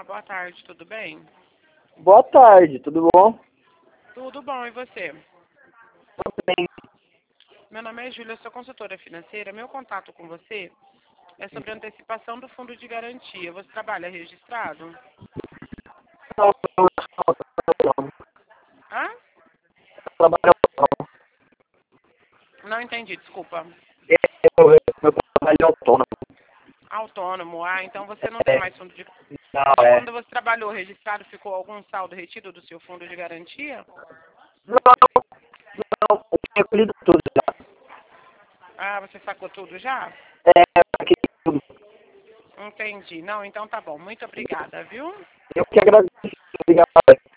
boa tarde, tudo bem? Boa tarde, tudo bom? Tudo bom, e você? Tudo bem. Meu nome é Júlia, eu sou consultora financeira. Meu contato com você é sobre a antecipação do fundo de garantia. Você trabalha registrado? Não, não, Hã? trabalho Não entendi, desculpa. meu trabalho é autônomo. Autônomo, então você não tem É, mais fundo de... não, E é. quando você trabalhou registrado, ficou algum saldo retido do seu fundo de garantia? Não, não, eu tinha recolhido tudo já. Ah, você sacou tudo já? É, aqui tudo. Entendi. Não, então tá bom. Muito obrigada, viu? Eu que agradeço. Obrigado.